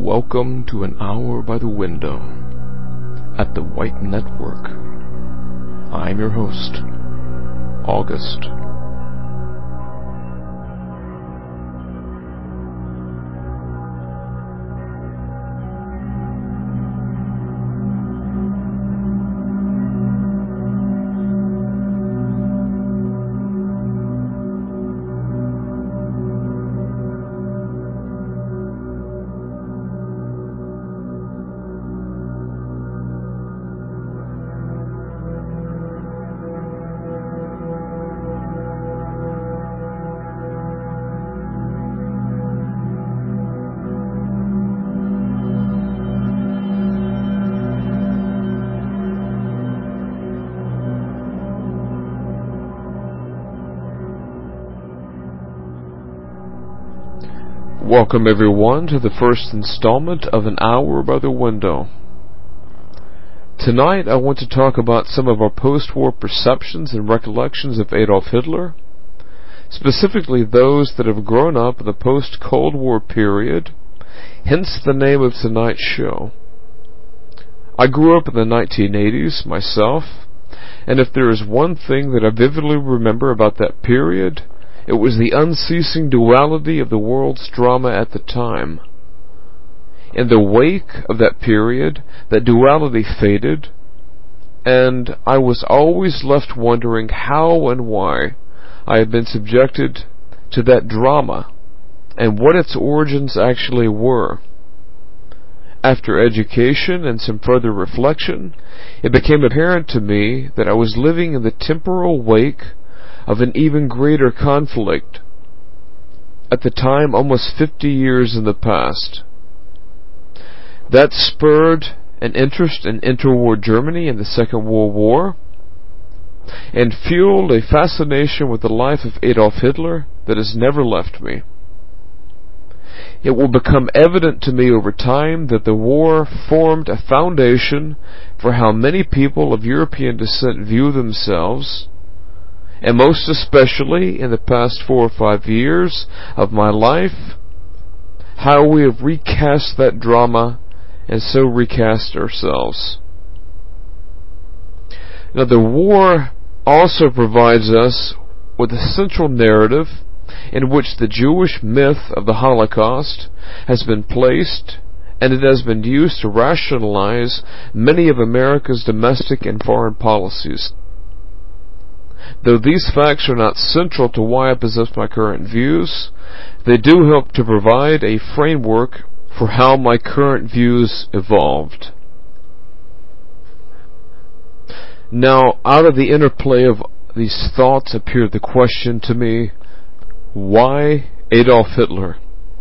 Welcome to An Hour by the Window at the White Network. I'm your host, August. Welcome everyone to the first installment of An Hour by the Window. Tonight I want to talk about some of our post-war perceptions and recollections of Adolf Hitler, specifically those that have grown up in the post-Cold War period, hence the name of tonight's show. I grew up in the 1980s myself, and if there is one thing that I vividly remember about that period, it was the unceasing duality of the world's drama at the time. In the wake of that period, that duality faded, and I was always left wondering how and why I had been subjected to that drama, and what its origins actually were. After education and some further reflection, it became apparent to me that I was living in the temporal wake of an even greater conflict, at the time almost 50 years in the past. That spurred an interest in interwar Germany in the Second World War, and fueled a fascination with the life of Adolf Hitler that has never left me. It will become evident to me over time that the war formed a foundation for how many people of European descent view themselves, and most especially in the past 4 or 5 years of my life, how we have recast that drama and so recast ourselves. Now, the war also provides us with a central narrative in which the Jewish myth of the Holocaust has been placed, and it has been used to rationalize many of America's domestic and foreign policies. Though these facts are not central to why I possess my current views, they do help to provide a framework for how my current views evolved. Now, out of the interplay of these thoughts appeared the question to me, why Adolf Hitler?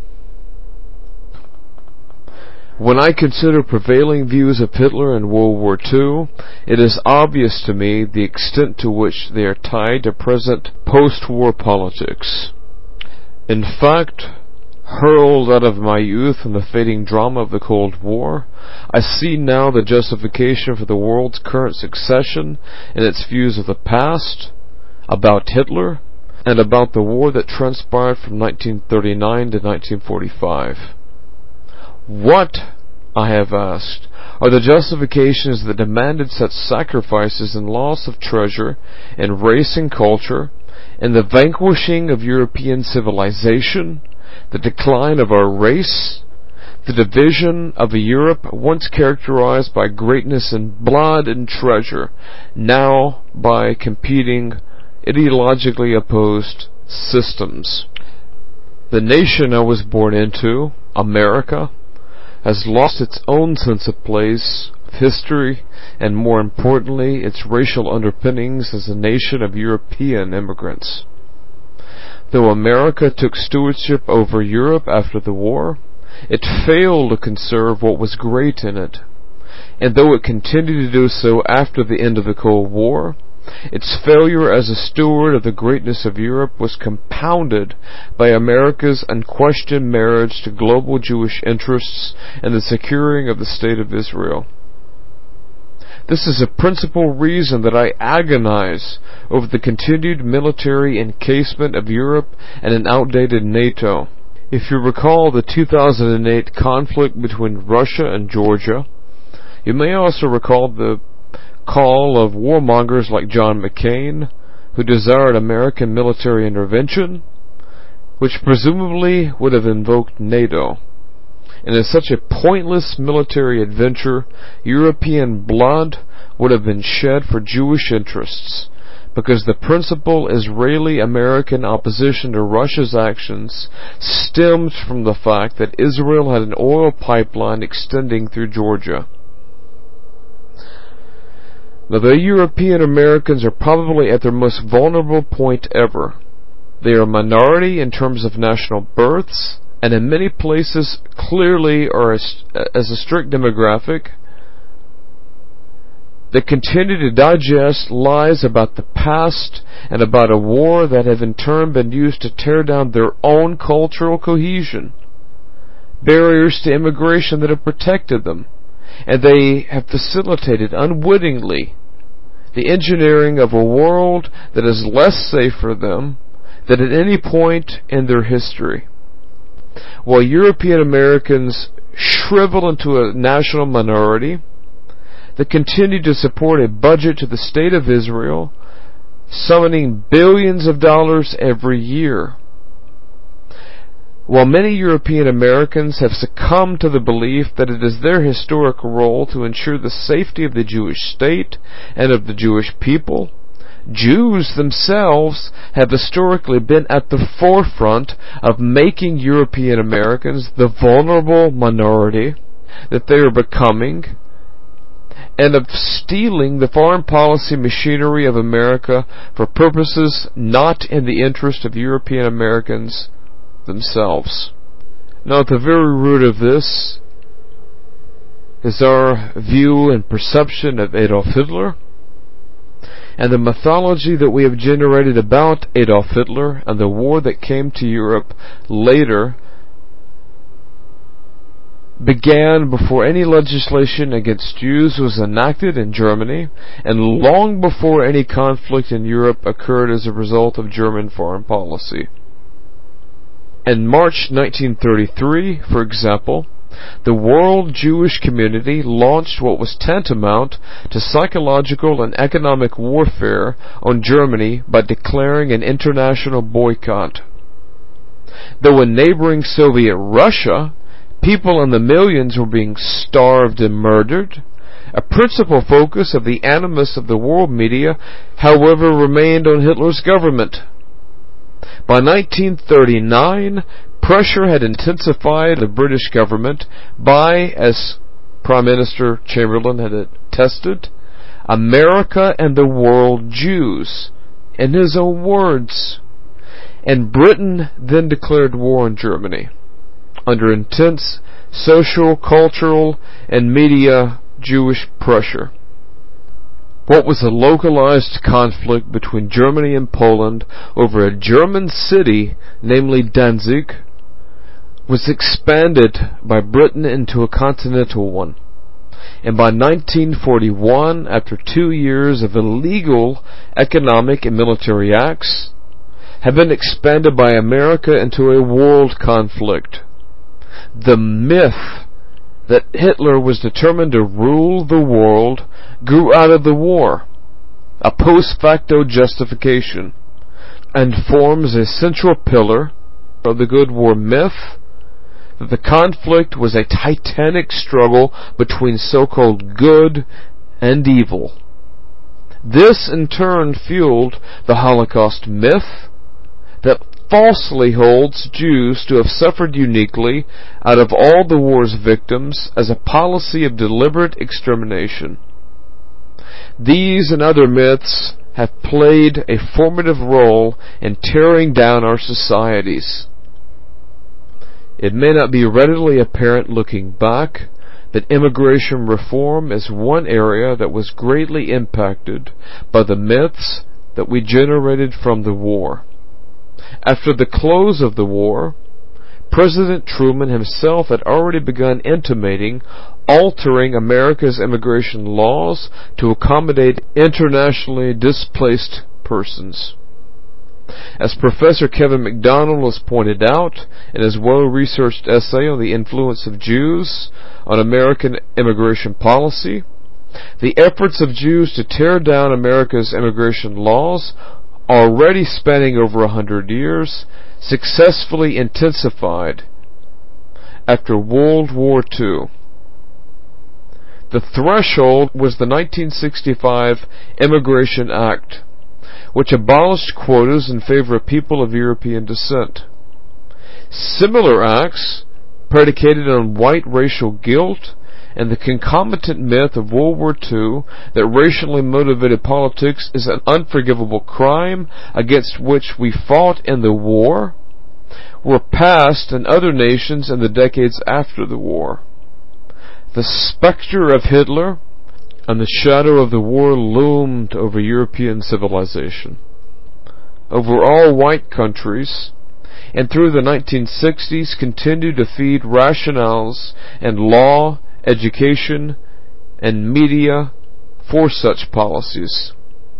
When I consider prevailing views of Hitler in World War II, it is obvious to me the extent to which they are tied to present post-war politics. In fact, hurled out of my youth in the fading drama of the Cold War, I see now the justification for the world's current succession in its views of the past, about Hitler, and about the war that transpired from 1939 to 1945. What, I have asked, are the justifications that demanded such sacrifices and loss of treasure in race and culture, in the vanquishing of European civilization, the decline of our race, the division of a Europe once characterized by greatness in blood and treasure, now by competing, ideologically opposed systems? The nation I was born into, America, has lost its own sense of place, of history, and more importantly, its racial underpinnings as a nation of European immigrants. Though America took stewardship over Europe after the war, it failed to conserve what was great in it. And though it continued to do so after the end of the Cold War, its failure as a steward of the greatness of Europe was compounded by America's unquestioned marriage to global Jewish interests and the securing of the State of Israel. This is a principal reason that I agonize over the continued military encasement of Europe and an outdated NATO. If you recall the 2008 conflict between Russia and Georgia, you may also recall the call of warmongers like John McCain, who desired American military intervention, which presumably would have invoked NATO. And in such a pointless military adventure, European blood would have been shed for Jewish interests, because the principal Israeli-American opposition to Russia's actions stemmed from the fact that Israel had an oil pipeline extending through Georgia. Now, the European Americans are probably at their most vulnerable point ever. They are a minority in terms of national births, and in many places clearly are as a strict demographic that continue to digest lies about the past and about a war that have in turn been used to tear down their own cultural cohesion, barriers to immigration that have protected them, and they have facilitated unwittingly the engineering of a world that is less safe for them than at any point in their history. While European Americans shrivel into a national minority that continue to support a budget to the State of Israel, summoning billions of dollars every year. While many European Americans have succumbed to the belief that it is their historic role to ensure the safety of the Jewish state and of the Jewish people, Jews themselves have historically been at the forefront of making European Americans the vulnerable minority that they are becoming, and of stealing the foreign policy machinery of America for purposes not in the interest of European Americans themselves. Now, at the very root of this is our view and perception of Adolf Hitler, and the mythology that we have generated about Adolf Hitler and the war that came to Europe later began before any legislation against Jews was enacted in Germany, and long before any conflict in Europe occurred as a result of German foreign policy. In March 1933, for example, the world Jewish community launched what was tantamount to psychological and economic warfare on Germany by declaring an international boycott. Though in neighboring Soviet Russia, people in the millions were being starved and murdered, a principal focus of the animus of the world media, however, remained on Hitler's government. By 1939, pressure had intensified the British government by, as Prime Minister Chamberlain had attested, America and the world Jews, in his own words. And Britain then declared war on Germany, under intense social, cultural, and media Jewish pressure. What was a localized conflict between Germany and Poland over a German city, namely Danzig, was expanded by Britain into a continental one. And by 1941, after 2 years of illegal economic and military acts, had been expanded by America into a world conflict. The myth that Hitler was determined to rule the world grew out of the war, a post facto justification, and forms a central pillar of the good war myth that the conflict was a titanic struggle between so-called good and evil. This in turn fueled the Holocaust myth that falsely holds Jews to have suffered uniquely out of all the war's victims as a policy of deliberate extermination. These and other myths have played a formative role in tearing down our societies. It may not be readily apparent looking back that immigration reform is one area that was greatly impacted by the myths that we generated from the war. After the close of the war, President Truman himself had already begun intimating altering America's immigration laws to accommodate internationally displaced persons. As Professor Kevin MacDonald has pointed out in his well-researched essay on the influence of Jews on American immigration policy, the efforts of Jews to tear down America's immigration laws, already spanning over 100 years, successfully intensified after World War II. The threshold was the 1965 Immigration Act, which abolished quotas in favor of people of European descent. Similar acts, predicated on white racial guilt and the concomitant myth of World War II that racially motivated politics is an unforgivable crime against which we fought in the war, were passed in other nations in the decades after the war. The specter of Hitler and the shadow of the war loomed over European civilization, over all white countries, and through the 1960s continued to feed rationales and law, education, and media for such policies.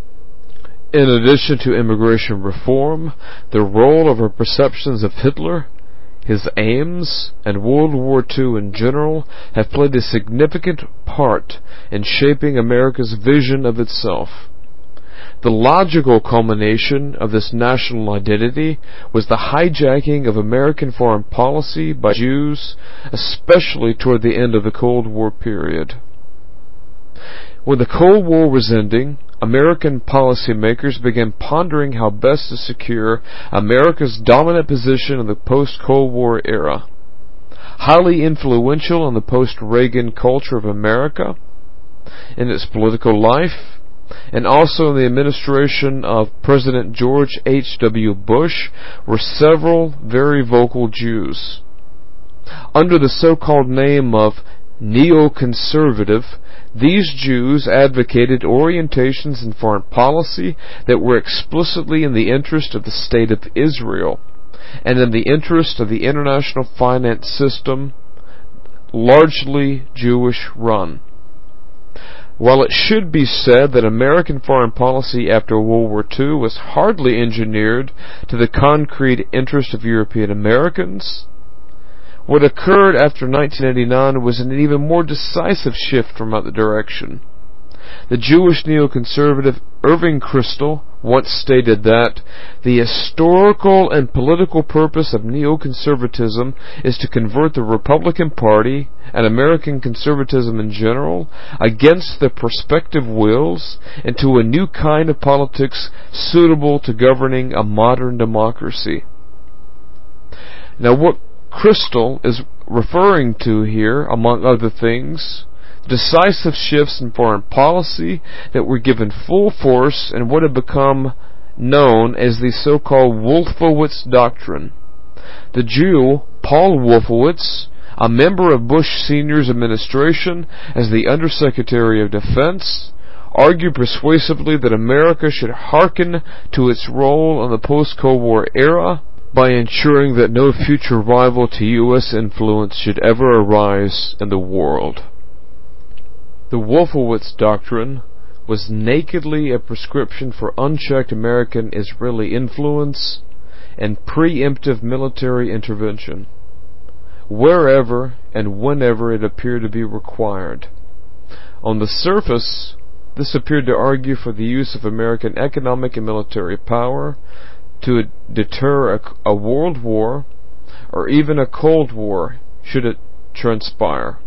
In addition to immigration reform, the role of our perceptions of Hitler, his aims, and World War II in general have played a significant part in shaping America's vision of itself. The logical culmination of this national identity was the hijacking of American foreign policy by Jews, especially toward the end of the Cold War period. When the Cold War was ending, American policymakers began pondering how best to secure America's dominant position in the post-Cold War era. Highly influential in the post-Reagan culture of America, in its political life, and also in the administration of President George H.W. Bush, were several very vocal Jews. Under the so-called name of neoconservative, these Jews advocated orientations in foreign policy that were explicitly in the interest of the State of Israel and in the interest of the international finance system, largely Jewish-run. While it should be said that American foreign policy after World War II was hardly engineered to the concrete interest of European Americans, what occurred after 1989 was an even more decisive shift from that direction. The Jewish neoconservative Irving Kristol once stated that the historical and political purpose of neoconservatism is to convert the Republican Party and American conservatism in general against their prospective wills into a new kind of politics suitable to governing a modern democracy. Now, what Kristol is referring to here, among other things, decisive shifts in foreign policy that were given full force in what had become known as the so-called Wolfowitz Doctrine. The Jew, Paul Wolfowitz, a member of Bush Sr.'s administration as the Undersecretary of Defense, argued persuasively that America should hearken to its role in the post-Cold War era by ensuring that no future rival to U.S. influence should ever arise in the world. The Wolfowitz Doctrine was nakedly a prescription for unchecked American-Israeli influence and preemptive military intervention, wherever and whenever it appeared to be required. On the surface, this appeared to argue for the use of American economic and military power to deter a world war or even a Cold War should it transpire.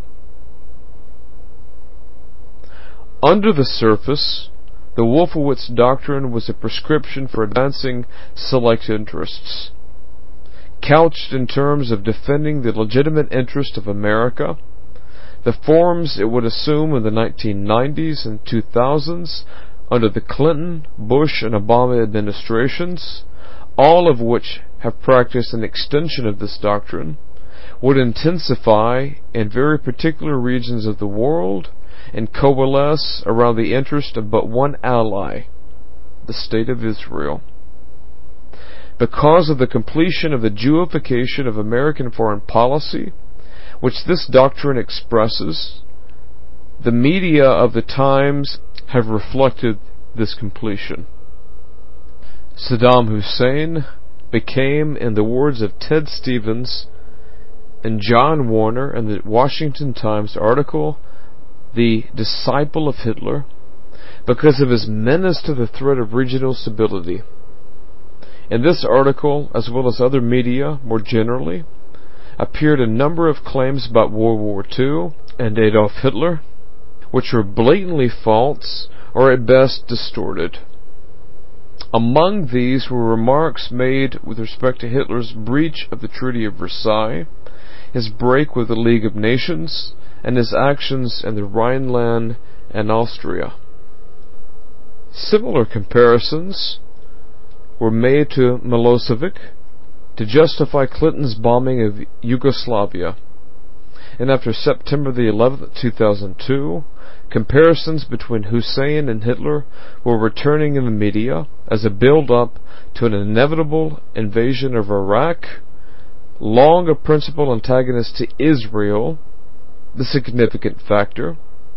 Under the surface, the Wolfowitz Doctrine was a prescription for advancing select interests, couched in terms of defending the legitimate interest of America, the forms it would assume in the 1990s and 2000s under the Clinton, Bush, and Obama administrations, all of which have practiced an extension of this doctrine, would intensify in very particular regions of the world and coalesce around the interest of but one ally, the State of Israel. Because of the completion of the Jewification of American foreign policy, which this doctrine expresses, the media of the times have reflected this completion. Saddam Hussein became, in the words of Ted Stevens and John Warner in the Washington Times article, the disciple of Hitler because of his menace to the threat of regional stability. In this article, as well as other media more generally, appeared a number of claims about World War II and Adolf Hitler, which were blatantly false or at best distorted. Among these were remarks made with respect to Hitler's breach of the Treaty of Versailles, his break with the League of Nations, and his actions in the Rhineland and Austria. Similar comparisons were made to Milosevic to justify Clinton's bombing of Yugoslavia. And after September the 11th, 2002, comparisons between Hussein and Hitler were returning in the media as a build-up to an inevitable invasion of Iraq, long a principal antagonist to Israel, the significant factor,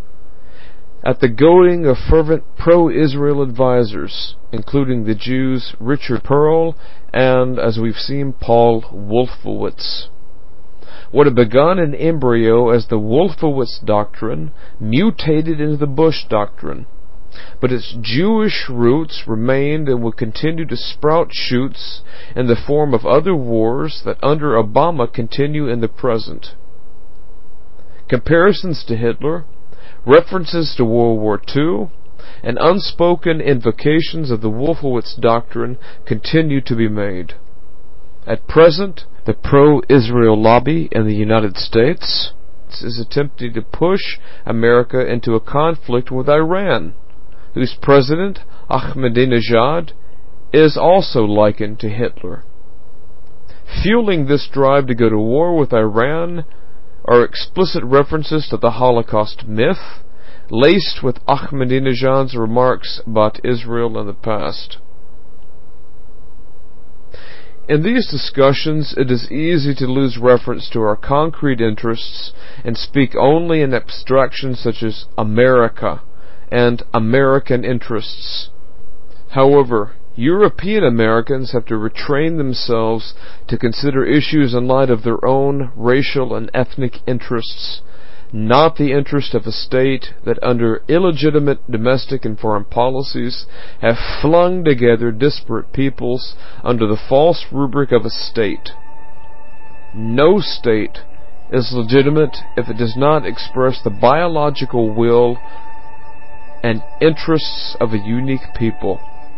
at the goading of fervent pro-Israel advisers, including the Jews Richard Perle and, as we've seen, Paul Wolfowitz. What had begun in embryo as the Wolfowitz doctrine mutated into the Bush doctrine, but its Jewish roots remained and will continue to sprout shoots in the form of other wars that under Obama continue in the present. Comparisons to Hitler, references to World War II, and unspoken invocations of the Wolfowitz doctrine continue to be made. At present, the pro-Israel lobby in the United States is attempting to push America into a conflict with Iran, whose president, Ahmadinejad, is also likened to Hitler. Fueling this drive to go to war with Iran are explicit references to the Holocaust myth, laced with Ahmadinejad's remarks about Israel in the past. In these discussions, it is easy to lose reference to our concrete interests and speak only in abstractions such as America and American interests. However, European Americans have to retrain themselves to consider issues in light of their own racial and ethnic interests, not the interest of a state that under illegitimate domestic and foreign policies have flung together disparate peoples under the false rubric of a state. No state is legitimate if it does not express the biological will and interests of a unique people.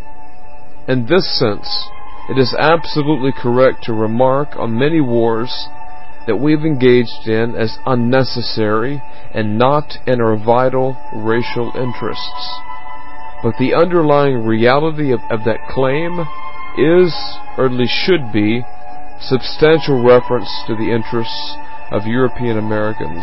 In this sense, it is absolutely correct to remark on many wars that we've engaged in as unnecessary and not in our vital racial interests. But the underlying reality of that claim is, or at least should be, substantial reference to the interests of European Americans.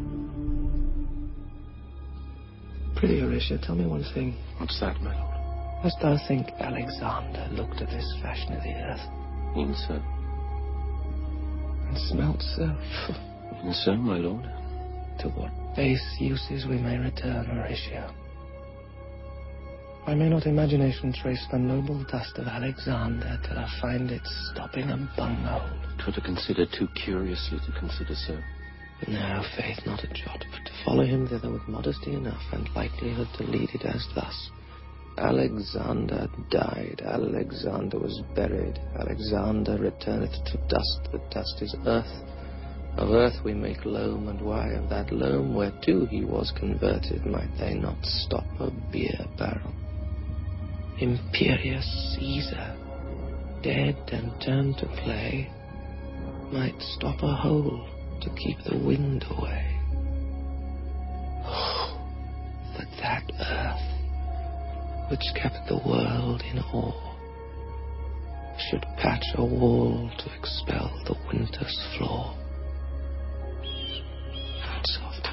Pretty, Horatio, tell me one thing. What's that, my lord? Dost thou think Alexander looked at this fashion of the earth? E'en so. And smelt so? Even so, my lord. To what base uses we may return, Horatio. Why may not imagination trace the noble dust of Alexander till I find it stopping a bunghole? 'Twere to consider too curiously to consider so. No, faith, not a jot, but to follow him thither with modesty enough, and likelihood to lead it as thus. Alexander died, Alexander was buried, Alexander returneth to dust, the dust is earth. Of earth we make loam, and why of that loam whereto he was converted might they not stop a beer barrel? Imperious Caesar, dead and turned to clay, might stop a hole to keep the wind away. Oh, that that earth, which kept the world in awe, should patch a wall to expel the winter's flaw. Soft.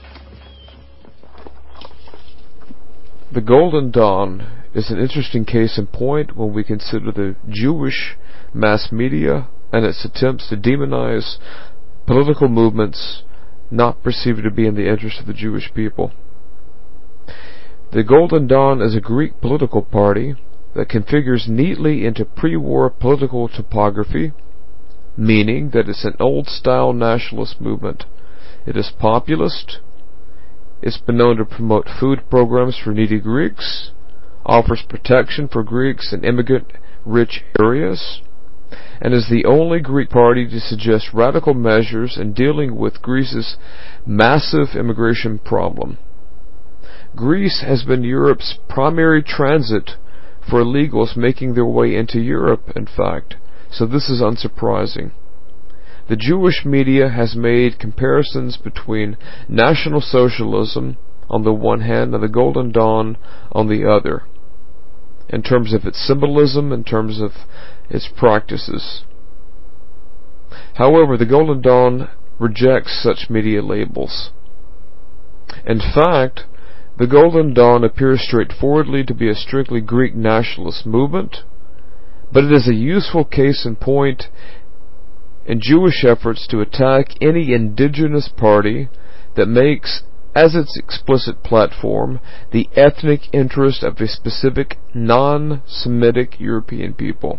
The Golden Dawn is an interesting case in point when we consider the Jewish mass media and its attempts to demonize political movements not perceived to be in the interest of the Jewish people. The Golden Dawn is a Greek political party that configures neatly into pre-war political topography, meaning that it's an old-style nationalist movement. It is populist. It's been known to promote food programs for needy Greeks, offers protection for Greeks in immigrant-rich areas, and is the only Greek party to suggest radical measures in dealing with Greece's massive immigration problem. Greece has been Europe's primary transit for illegals making their way into Europe, in fact, so this is unsurprising. The Jewish media has made comparisons between National Socialism on the one hand and the Golden Dawn on the other, in terms of its symbolism, in terms of its practices. However, the Golden Dawn rejects such media labels. In fact, the Golden Dawn appears straightforwardly to be a strictly Greek nationalist movement, but it is a useful case in point in Jewish efforts to attack any indigenous party that makes as its explicit platform the ethnic interest of a specific non-Semitic European people.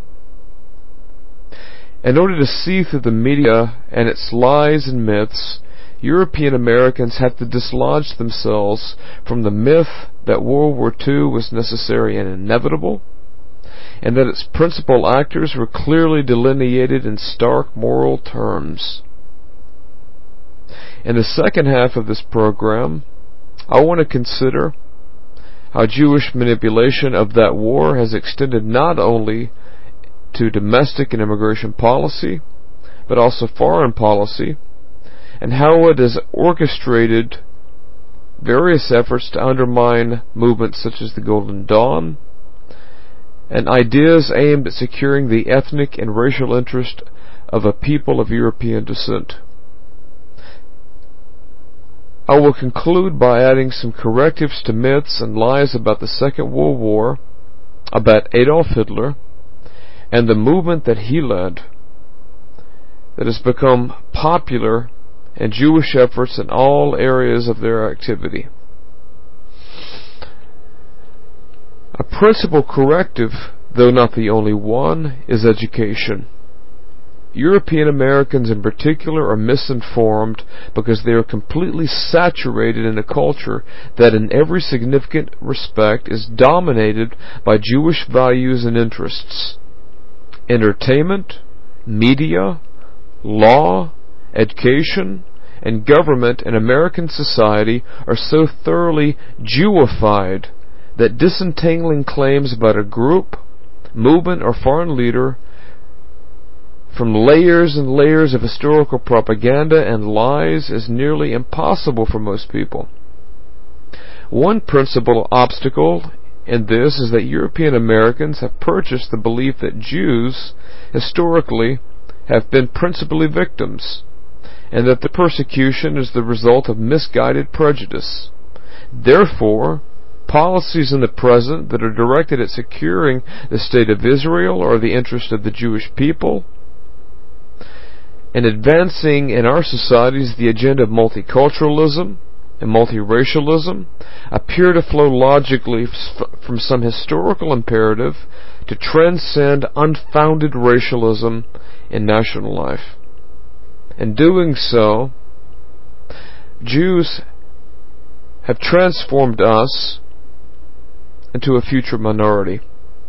In order to see through the media and its lies and myths, European Americans have to dislodge themselves from the myth that World War II was necessary and inevitable, and that its principal actors were clearly delineated in stark moral terms. In the second half of this program, I want to consider how Jewish manipulation of that war has extended not only to domestic and immigration policy, but also foreign policy, and how it has orchestrated various efforts to undermine movements such as the Golden Dawn, and ideas aimed at securing the ethnic and racial interest of a people of European descent. I will conclude by adding some correctives to myths and lies about the Second World War, about Adolf Hitler, and the movement that he led, that has become popular in Jewish efforts in all areas of their activity. A principal corrective, though not the only one, is education. European Americans in particular are misinformed because they are completely saturated in a culture that in every significant respect is dominated by Jewish values and interests. Entertainment, media, law, education, and government in American society are so thoroughly Jewified that disentangling claims about a group, movement, or foreign leader from layers and layers of historical propaganda and lies is nearly impossible for most people. One principal obstacle in this is that European Americans have purchased the belief that Jews, historically, have been principally victims, and that the persecution is the result of misguided prejudice. Therefore, policies in the present that are directed at securing the state of Israel or the interest of the Jewish people, and advancing in our societies the agenda of multiculturalism and multiracialism, appear to flow logically from some historical imperative to transcend unfounded racialism in national life. In doing so, Jews have transformed us into a future minority.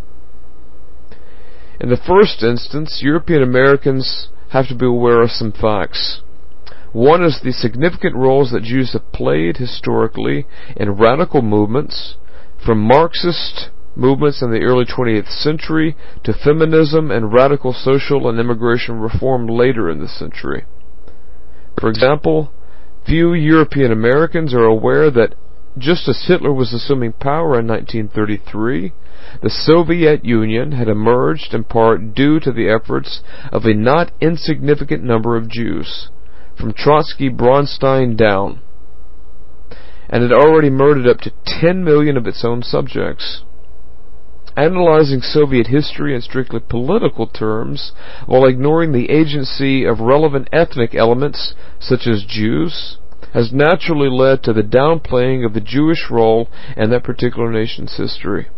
In the first instance, European Americans have to be aware of some facts. One is the significant roles that Jews have played historically in radical movements, from Marxist movements in the early 20th century to feminism and radical social and immigration reform later in the century. For example, few European Americans are aware that just as Hitler was assuming power in 1933, the Soviet Union had emerged in part due to the efforts of a not insignificant number of Jews, from Trotsky Bronstein down, and had already murdered up to 10 million of its own subjects. Analyzing Soviet history in strictly political terms, while ignoring the agency of relevant ethnic elements such as Jews, has naturally led to the downplaying of the Jewish role in that particular nation's history.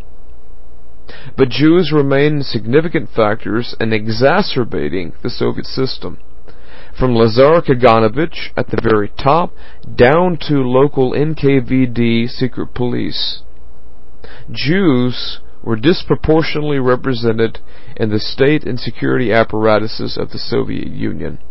But Jews remain significant factors in exacerbating the Soviet system, from Lazar Kaganovich at the very top down to local NKVD secret police. Jews were disproportionately represented in the state and security apparatuses of the Soviet Union.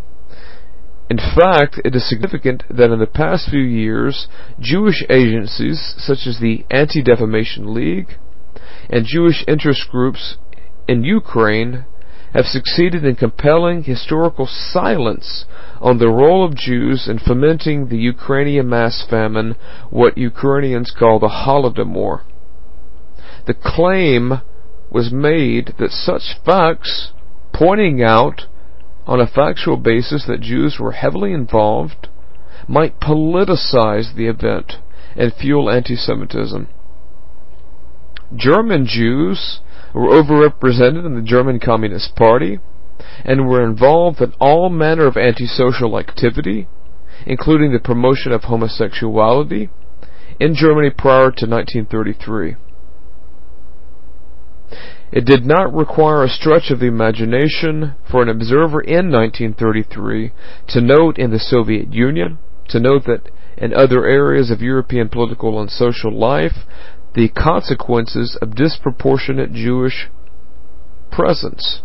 In fact, it is significant that in the past few years, Jewish agencies such as the Anti-Defamation League and Jewish interest groups in Ukraine have succeeded in compelling historical silence on the role of Jews in fomenting the Ukrainian mass famine, what Ukrainians call the Holodomor. The claim was made that such facts, pointing out on a factual basis that Jews were heavily involved, might politicize the event and fuel anti-Semitism. German Jews were overrepresented in the German Communist Party and were involved in all manner of antisocial activity, including the promotion of homosexuality, in Germany prior to 1933. It did not require a stretch of the imagination for an observer in 1933 to note in the Soviet Union, to note that in other areas of European political and social life, the consequences of disproportionate Jewish presence.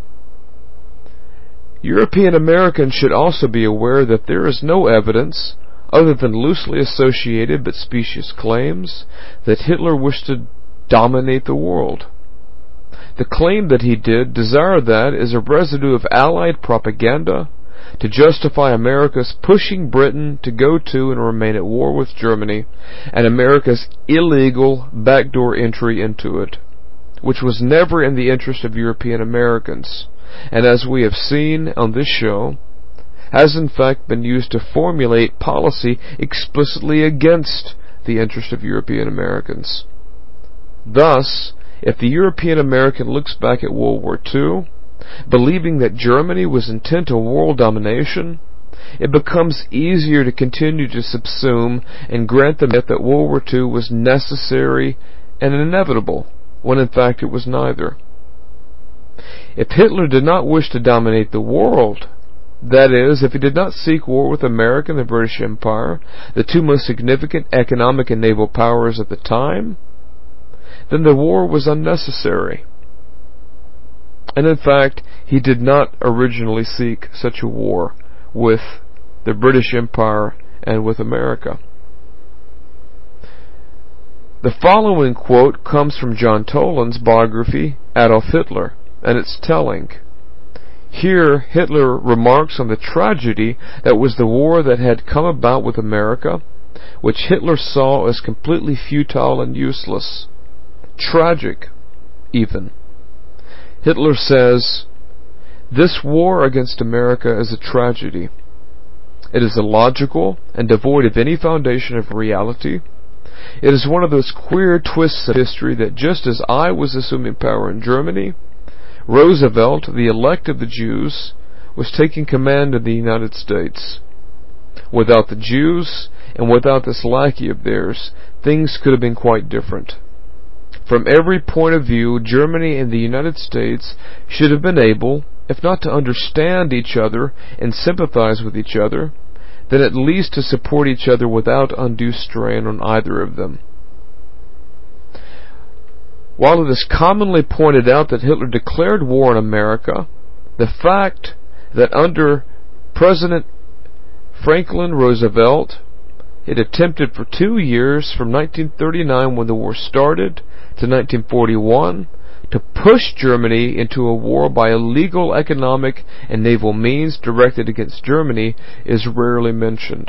European Americans should also be aware that there is no evidence, other than loosely associated but specious claims, that Hitler wished to dominate the world. The claim that he did desire that is a residue of Allied propaganda to justify America's pushing Britain to go to and remain at war with Germany, and America's illegal backdoor entry into it, which was never in the interest of European Americans, and as we have seen on this show, has in fact been used to formulate policy explicitly against the interest of European Americans. Thus, if the European American looks back at World War II, believing that Germany was intent on world domination, it becomes easier to continue to subsume and grant the myth that World War II was necessary and inevitable, when in fact it was neither. If Hitler did not wish to dominate the world, that is, if he did not seek war with America and the British Empire, the two most significant economic and naval powers at the time, then the war was unnecessary. And in fact, he did not originally seek such a war with the British Empire and with America. The following quote comes from John Toland's biography, Adolf Hitler, and it's telling. Here, Hitler remarks on the tragedy that was the war that had come about with America, which Hitler saw as completely futile and useless. Tragic, even. Hitler says, "This war against America is a tragedy. It is illogical and devoid of any foundation of reality. It is one of those queer twists of history that just as I was assuming power in Germany, Roosevelt, the elect of the Jews, was taking command of the United States. Without the Jews, and without this lackey of theirs, things could have been quite different. From every point of view, Germany and the United States should have been able, if not to understand each other and sympathize with each other, then at least to support each other without undue strain on either of them. While it is commonly pointed out that Hitler declared war on America, the fact that under President Franklin Roosevelt, it attempted for 2 years, from 1939 when the war started to 1941, to push Germany into a war by illegal economic and naval means directed against Germany, is rarely mentioned.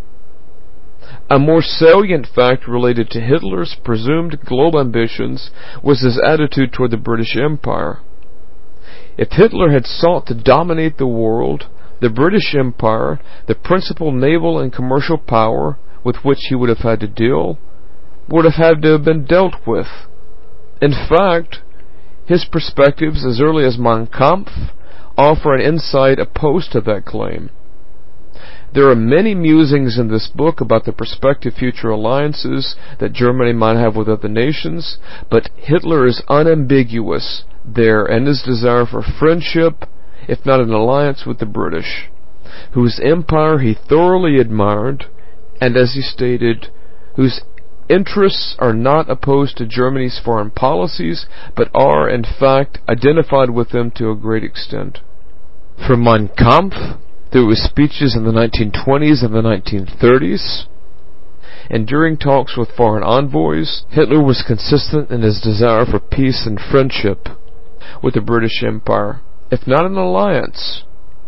A more salient fact related to Hitler's presumed global ambitions was his attitude toward the British Empire. If Hitler had sought to dominate the world, the British Empire, the principal naval and commercial power with which he would have had to deal, would have had to have been dealt with. In fact, his perspectives as early as Mein Kampf offer an insight opposed to that claim. There are many musings in this book about the prospective future alliances that Germany might have with other nations, but Hitler is unambiguous there in his desire for friendship, if not an alliance with the British, whose empire he thoroughly admired, and as he stated, whose interests are not opposed to Germany's foreign policies, but are, in fact, identified with them to a great extent. From Mein Kampf, through his speeches in the 1920s and the 1930s, and during talks with foreign envoys, Hitler was consistent in his desire for peace and friendship with the British Empire, if not an alliance.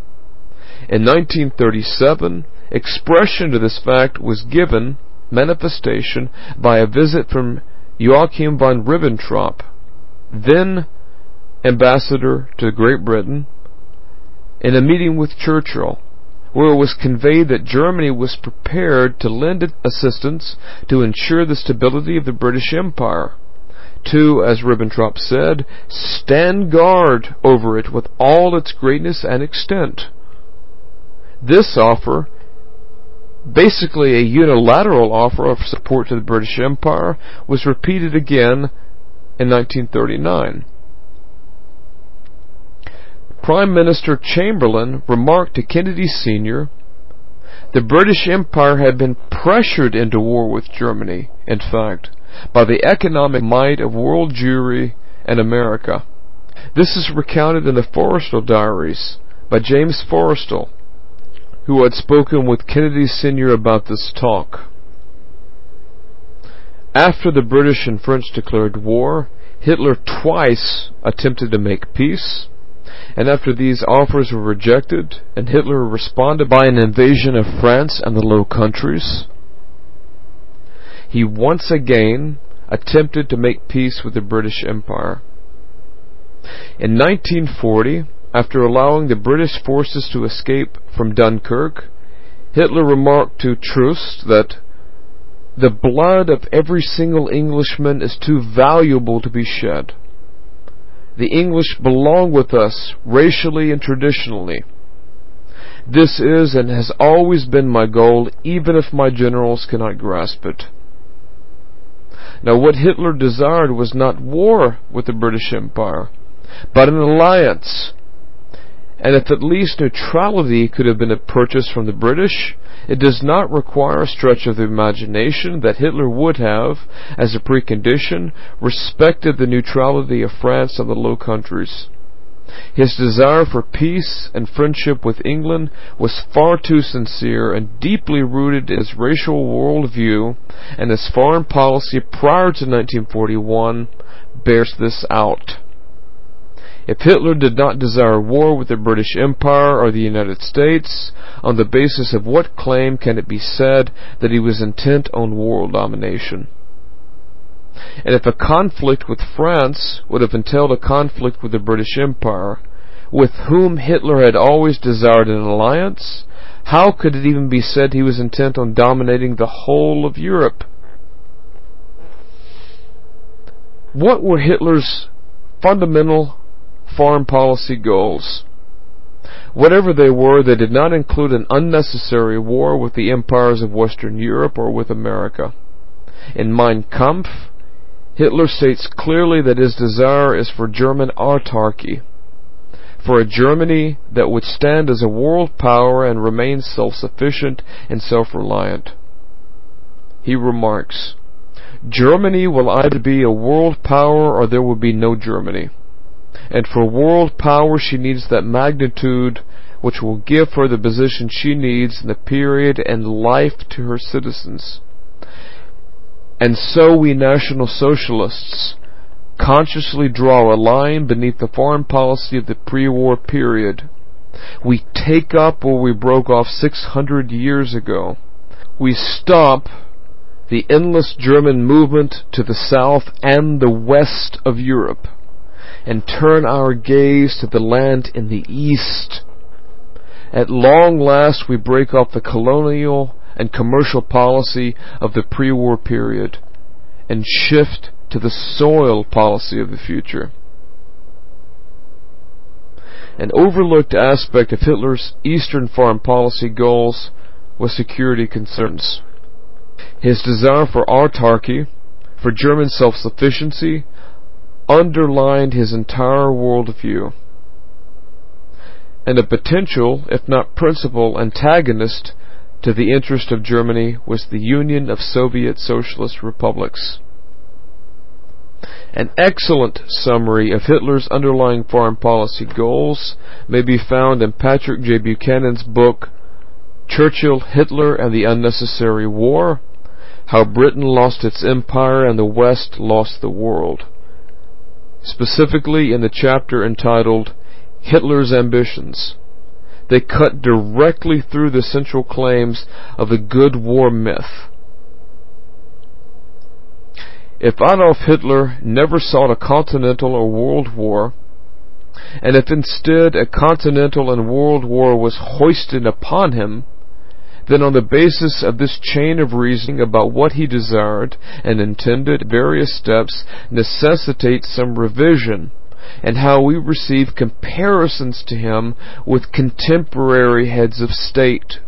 In 1937, expression to this fact was given, manifestation, by a visit from Joachim von Ribbentrop, then ambassador to Great Britain, in a meeting with Churchill, where it was conveyed that Germany was prepared to lend assistance to ensure the stability of the British Empire, to, as Ribbentrop said, stand guard over it with all its greatness and extent. This offer, basically a unilateral offer of support to the British Empire, was repeated again in 1939. Prime Minister Chamberlain remarked to Kennedy Sr., the British Empire had been pressured into war with Germany, in fact, by the economic might of world Jewry and America. This is recounted in the Forrestal Diaries by James Forrestal, who had spoken with Kennedy Sr. about this talk. After the British and French declared war, Hitler twice attempted to make peace, and after these offers were rejected, and Hitler responded by an invasion of France and the Low Countries, he once again attempted to make peace with the British Empire. In 1940, after allowing the British forces to escape from Dunkirk, Hitler remarked to Troost that the blood of every single Englishman is too valuable to be shed. The English belong with us, racially and traditionally. This is and has always been my goal, even if my generals cannot grasp it. Now, what Hitler desired was not war with the British Empire, but an alliance. And if at least neutrality could have been purchased from the British, it does not require a stretch of the imagination that Hitler would have, as a precondition, respected the neutrality of France and the Low Countries. His desire for peace and friendship with England was far too sincere and deeply rooted in his racial worldview, and his foreign policy prior to 1941 bears this out. If Hitler did not desire war with the British Empire or the United States, on the basis of what claim can it be said that he was intent on world domination? And if a conflict with France would have entailed a conflict with the British Empire, with whom Hitler had always desired an alliance, how could it even be said he was intent on dominating the whole of Europe? What were Hitler's fundamental foreign policy goals? Whatever they were, they did not include an unnecessary war with the empires of Western Europe or with America. In Mein Kampf, Hitler states clearly that his desire is for German autarky, for a Germany that would stand as a world power and remain self-sufficient and self-reliant. He remarks, "Germany will either be a world power or there will be no Germany. And for world power she needs that magnitude which will give her the position she needs in the period and life to her citizens. And so we National Socialists consciously draw a line beneath the foreign policy of the pre-war period. We take up where we broke off 600 years ago. We stop the endless German movement to the south and the west of Europe, and turn our gaze to the land in the east. At long last we break off the colonial and commercial policy of the pre-war period, and shift to the soil policy of the future." An overlooked aspect of Hitler's Eastern foreign policy goals was security concerns. His desire for autarky, for German self-sufficiency, underlined his entire worldview. And a potential, if not principal, antagonist to the interest of Germany was the Union of Soviet Socialist Republics. An excellent summary of Hitler's underlying foreign policy goals may be found in Patrick J. Buchanan's book, Churchill, Hitler, and the Unnecessary War: How Britain Lost Its Empire and the West Lost the World, specifically in the chapter entitled Hitler's Ambitions. They cut directly through the central claims of the good war myth. If Adolf Hitler never sought a continental or world war, and if instead a continental and world war was hoisted upon him, then on the basis of this chain of reasoning about what he desired and intended, various steps necessitate some revision, and how we receive comparisons to him with contemporary heads of state.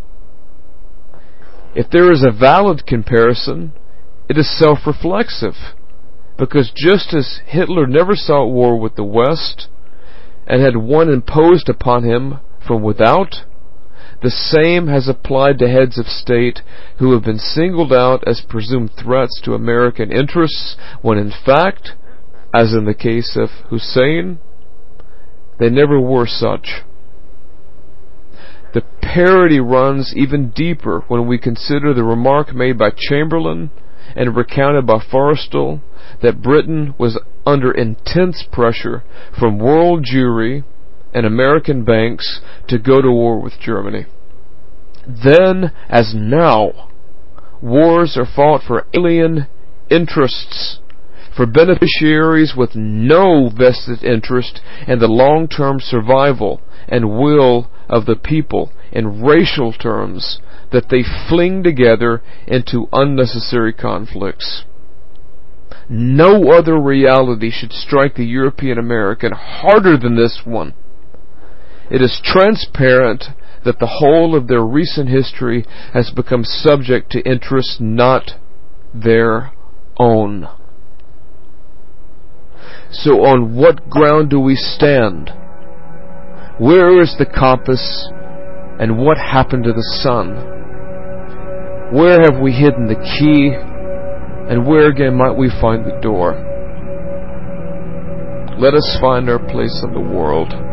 If there is a valid comparison, it is self-reflexive, because just as Hitler never sought war with the West, and had one imposed upon him from without, the same has applied to heads of state who have been singled out as presumed threats to American interests, when in fact, as in the case of Hussein, they never were such. The parody runs even deeper when we consider the remark made by Chamberlain and recounted by Forrestal that Britain was under intense pressure from world Jewry and American banks to go to war with Germany. Then, as now, wars are fought for alien interests, for beneficiaries with no vested interest in the long-term survival and will of the people, in racial terms that they fling together into unnecessary conflicts. No other reality should strike the European American harder than this one. It is transparent that the whole of their recent history has become subject to interests not their own. So on what ground do we stand? Where is the compass, and what happened to the sun? Where have we hidden the key, and where again might we find the door? Let us find our place in the world.